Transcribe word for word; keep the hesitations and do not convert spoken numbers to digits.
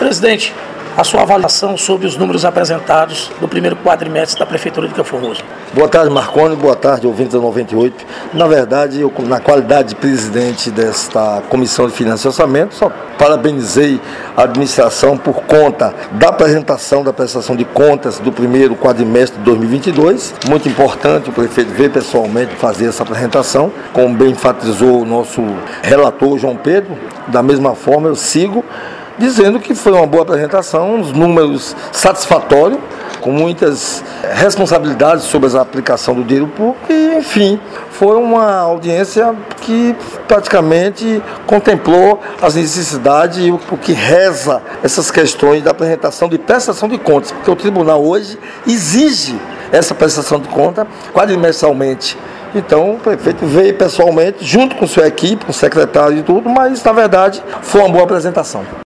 Presidente, a sua avaliação sobre os números apresentados no primeiro quadrimestre da Prefeitura de Campo Formoso. Boa tarde, Marconi. Boa tarde, ouvintes da noventa e oito. Na verdade, eu, na qualidade de presidente desta Comissão de Finanças e Orçamento, só parabenizei a administração por conta da apresentação da prestação de contas do primeiro quadrimestre de dois mil e vinte e dois. Muito importante o prefeito ver pessoalmente fazer essa apresentação, como bem enfatizou o nosso relator João Pedro. Da mesma forma, eu sigo dizendo que foi uma boa apresentação, os números satisfatórios, com muitas responsabilidades sobre a aplicação do dinheiro público e, enfim, foi uma audiência que praticamente contemplou as necessidades e o que reza essas questões da apresentação de prestação de contas, porque o tribunal hoje exige essa prestação de conta quadrimestralmente. Então, o prefeito veio pessoalmente, junto com sua equipe, com o secretário e tudo, mas, na verdade, foi uma boa apresentação.